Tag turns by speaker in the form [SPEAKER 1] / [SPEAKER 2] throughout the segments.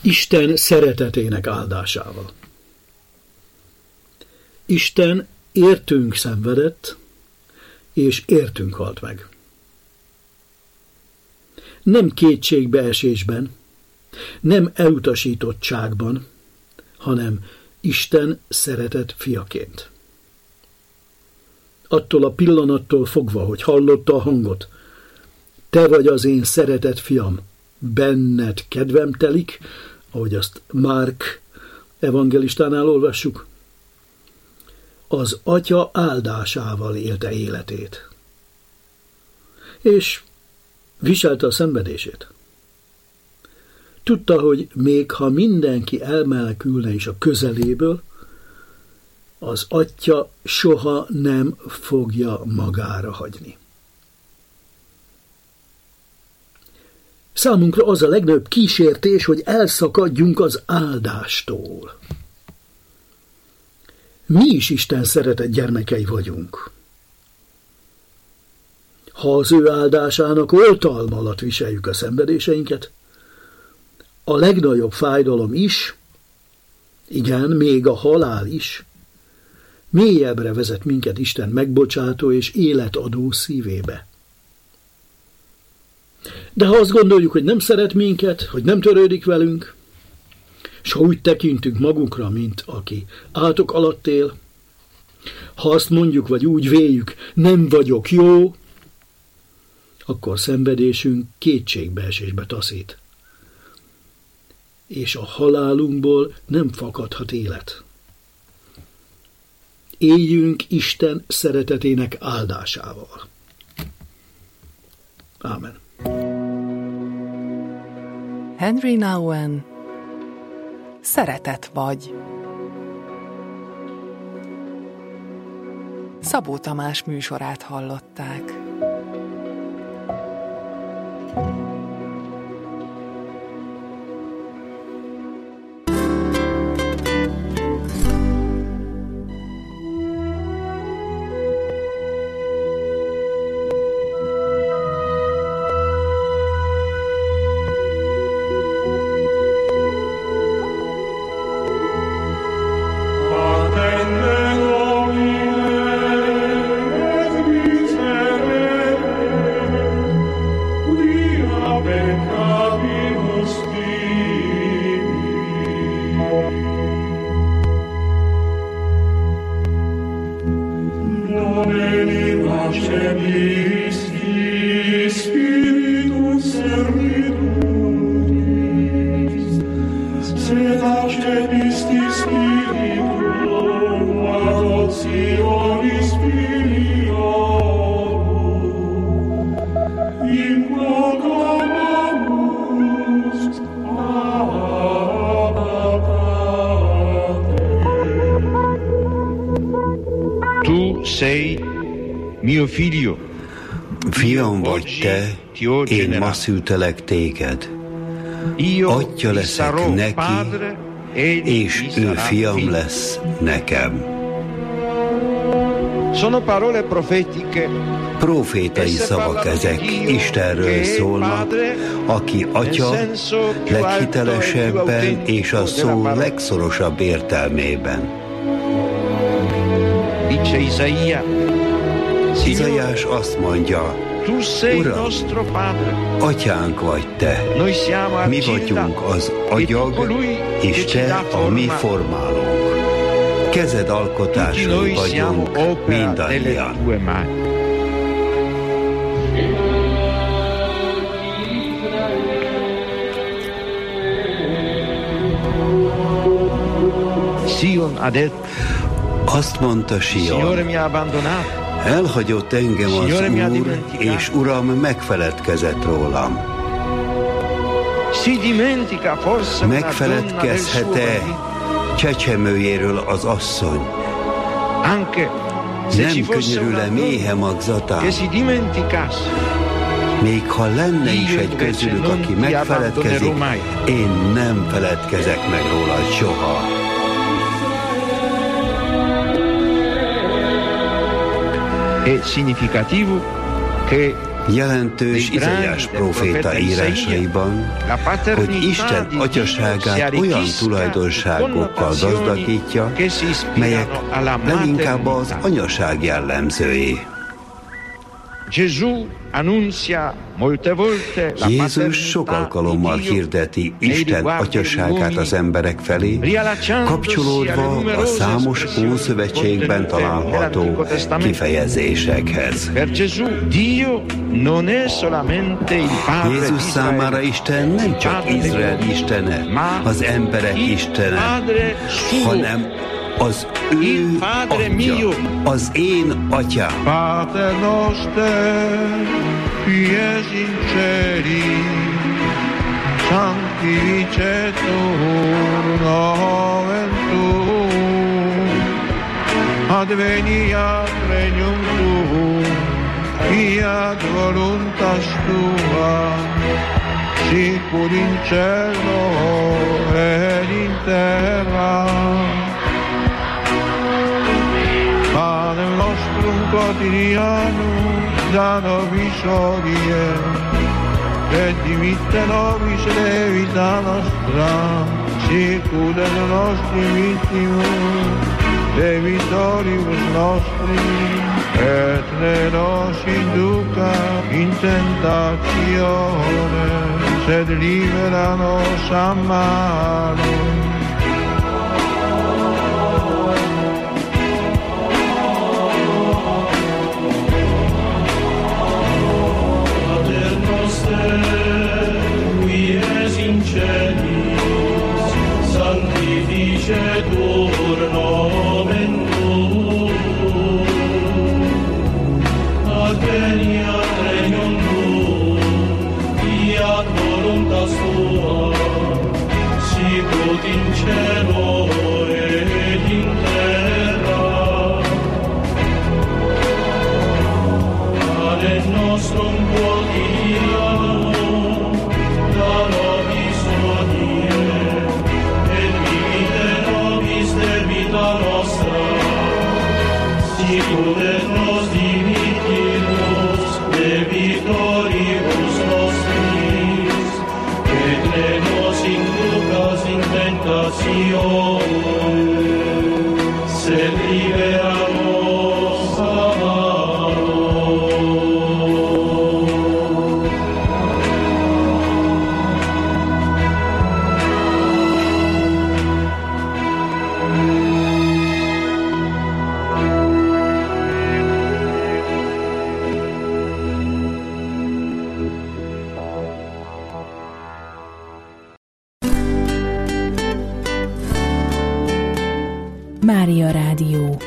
[SPEAKER 1] Isten szeretetének áldásával. Isten értünk szenvedett, és értünk halt meg. Nem kétségbeesésben, nem elutasítottságban, hanem Isten szeretett fiaként. Attól a pillanattól fogva, hogy hallotta a hangot, te vagy az én szeretett fiam, benned kedvem telik, ahogy azt Márk evangelistánál olvassuk, az Atya áldásával élte életét. És viselte a szenvedését. Tudta, hogy még ha mindenki elmenekülne is a közeléből, az Atya soha nem fogja magára hagyni. Számunkra az a legnagyobb kísértés, hogy elszakadjunk az áldástól. Mi is Isten szeretett gyermekei vagyunk. Ha az ő áldásának oltalma alatt viseljük a szenvedéseinket, a legnagyobb fájdalom is, igen, még a halál is, mélyebbre vezet minket Isten megbocsátó és életadó szívébe. De ha azt gondoljuk, hogy nem szeret minket, hogy nem törődik velünk, s ha úgy tekintünk magunkra, mint aki átok alatt él, ha azt mondjuk, vagy úgy véljük, nem vagyok jó, akkor szenvedésünk kétségbeesésbe taszít. És a halálunkból nem fakadhat élet. Éljünk Isten szeretetének áldásával. Ámen.
[SPEAKER 2] Henry Nouwen, Szeretet vagy. Szabó Tamás műsorát hallották.
[SPEAKER 3] Fiam vagy te, én ma szültelek téged. Atya leszek neki, és ő fiam lesz nekem. Profétai szavak ezek, Istenről szólnak, aki Atya leghitelesebben és a szó legszorosabb értelmében. Izaiás azt mondja, Uram, Atyánk vagy te, mi vagyunk az agyag, és te a mi formálónk. Kezed alkotásai vagyunk mindannyian. Azt mondta Sion, elhagyott engem az Úr, és Uram megfeledkezett rólam. Megfeledkezhet-e csecsemőjéről az asszony? Nem könyörül-e méhe magzatán? Még ha lenne is egy közülük, aki megfeledkezik, én nem feledkezek meg rólad soha. Jelentős Izaiás próféta írásaiban, hogy Isten atyaságát olyan tulajdonságokkal gazdagítja, melyek leginkább az anyaság jellemzői. Jézus sok alkalommal hirdeti Isten atyaságát az emberek felé, kapcsolódva a számos Ószövetségben található kifejezésekhez. Jézus számára Isten nem csak Izrael istene, az emberek istene, hanem az ő atya, az én atyám.
[SPEAKER 4] Pater noster, qui es in celi, sanctificetur nomen tuum, adveniat regnum tuum, fiat voluntas tua, sicur in cielo et in terra. Panem nostrum quotidianum da nobis hodie, et dimitte nobis debita nostra, sicur et nostri vittimus debitoribus nostri, et ne nos induca in tentatione, sed libera nos a malo. Qui es in celis, sanctificetur nomen tuum, adveniat regnum tuum, fiat voluntas tua, sicut in cielo et in terra. Panem nostrum quotidianum da nobis hodie, et dimitte nobis debita nostra, sicur et nos dimittimus debitoribus nostris, et ne nos inducas in tentatione, sed libera nos a malo.
[SPEAKER 5] Mária Rádió.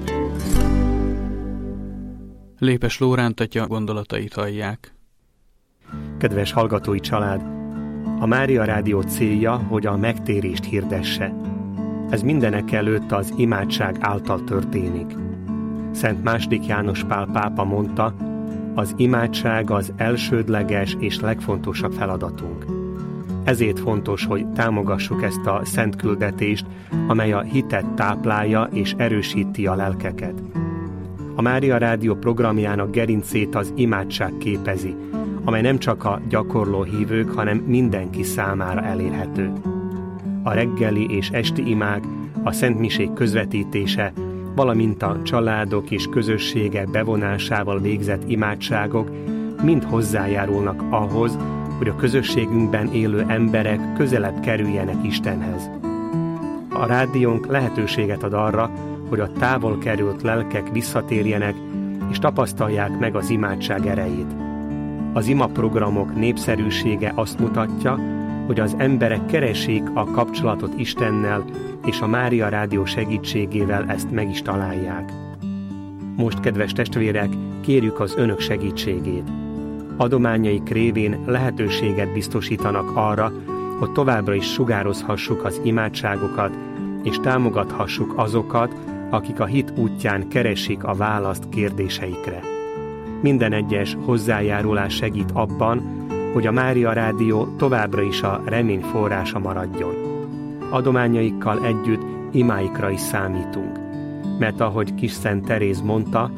[SPEAKER 6] Lépes Lóránt atya gondolatait hallják.
[SPEAKER 7] Kedves hallgatói család! A Mária Rádió célja, hogy a megtérést hirdesse. Ez mindenek előtt az imádság által történik. Szent II. János Pál pápa mondta, az imádság az elsődleges és legfontosabb feladatunk. Ezért fontos, hogy támogassuk ezt a szent küldetést, amely a hitet táplálja és erősíti a lelkeket. A Mária Rádió programjának gerincét az imádság képezi, amely nem csak a gyakorló hívők, hanem mindenki számára elérhető. A reggeli és esti imák, a szentmisék közvetítése, valamint a családok és közösségek bevonásával végzett imádságok mind hozzájárulnak ahhoz, hogy a közösségünkben élő emberek közelebb kerüljenek Istenhez. A rádiónk lehetőséget ad arra, hogy a távol került lelkek visszatérjenek és tapasztalják meg az imádság erejét. Az imaprogramok népszerűsége azt mutatja, hogy az emberek keresik a kapcsolatot Istennel, és a Mária Rádió segítségével ezt meg is találják. Most, kedves testvérek, kérjük az önök segítségét. Adományaik révén lehetőséget biztosítanak arra, hogy továbbra is sugározhassuk az imádságokat, és támogathassuk azokat, akik a hit útján keresik a választ kérdéseikre. Minden egyes hozzájárulás segít abban, hogy a Mária Rádió továbbra is a remény forrása maradjon. Adományaikkal együtt imáikra is számítunk. Mert ahogy kis Szent Teréz mondta,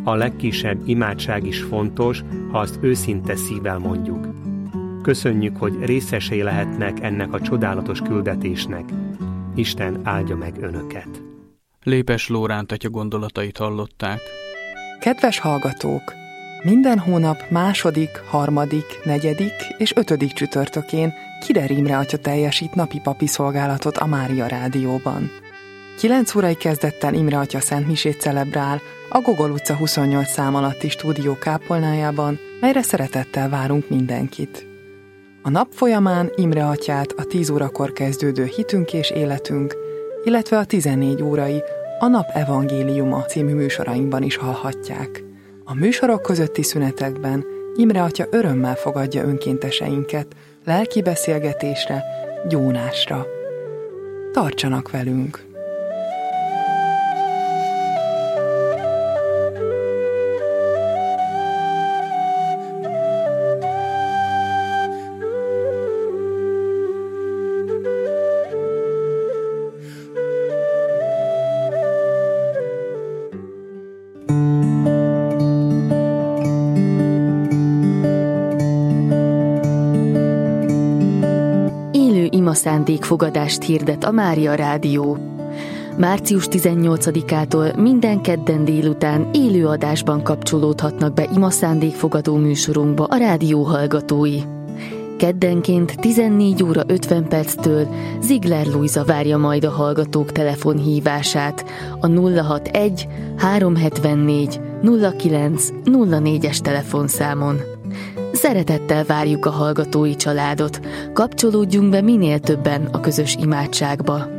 [SPEAKER 7] a legkisebb imádság is fontos, ha azt őszinte szívvel mondjuk. Köszönjük, hogy részesei lehetnek ennek a csodálatos küldetésnek. Isten áldja meg önöket.
[SPEAKER 6] Lépes Lóránt atya gondolatait hallották.
[SPEAKER 2] Kedves hallgatók! Minden hónap 2., 3., 4. és 5. csütörtökén Kider Imre atya teljesít napi papi szolgálatot a Mária Rádióban. 9 órai kezdettel Imre atya szentmisét celebrál a Gogol utca 28 szám alatti stúdió kápolnájában, melyre szeretettel várunk mindenkit. A nap folyamán Imre atyát a 10 órakor kezdődő Hitünk és életünk, illetve a 14 órai a Nap Evangéliuma című műsorainkban is hallhatják. A műsorok közötti szünetekben Imre atya örömmel fogadja önkénteseinket lelki beszélgetésre, gyónásra. Tartsanak velünk!
[SPEAKER 5] Szándékfogadást hirdet a Mária Rádió. Március 18-ától minden kedden délután élő adásban kapcsolódhatnak be ima szándékfogadó műsorunkba a rádió hallgatói. Keddenként 14 óra 50 perctől Ziegler Lujza várja majd a hallgatók telefonhívását a 061 374 09 04-es telefonszámon. Szeretettel várjuk a hallgatói családot, kapcsolódjunk be minél többen a közös imádságba.